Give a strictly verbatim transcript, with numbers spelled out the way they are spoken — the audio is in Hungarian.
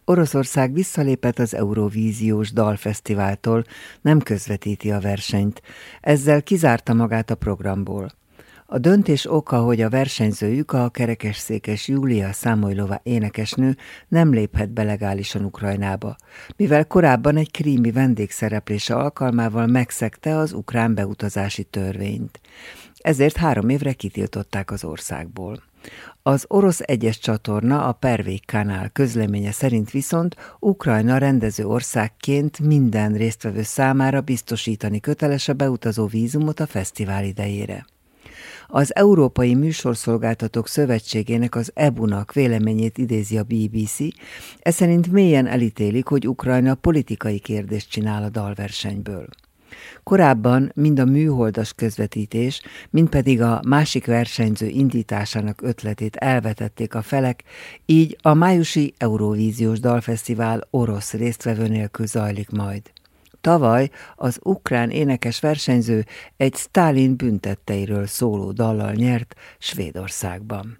Oroszország visszalépett az Eurovíziós Dalfesztiváltól, nem közvetíti a versenyt. Ezzel kizárta magát a programból. A döntés oka, hogy a versenyzőjük, a kerekesszékes Júlia Számolylová énekesnő nem léphet be legálisan Ukrajnába, mivel korábban egy krími vendégszereplése alkalmával megszegte az ukrán beutazási törvényt. Ezért három évre kitiltották az országból. Az orosz egyes csatorna, a Pervej Kanál közleménye szerint viszont Ukrajna rendező országként minden résztvevő számára biztosítani köteles a beutazó vízumot a fesztivál idejére. Az Európai Műsorszolgáltatók Szövetségének, az é bé u-nak véleményét idézi a bé bé cé, ez szerint mélyen elítélik, hogy Ukrajna politikai kérdést csinál a dalversenyből. Korábban mind a műholdas közvetítés, mind pedig a másik versenyző indításának ötletét elvetették a felek, így a májusi Eurovíziós Dalfesztivál orosz résztvevő nélkül zajlik majd. Tavaly az ukrán énekes versenyző egy Sztálin büntetteiről szóló dallal nyert Svédországban.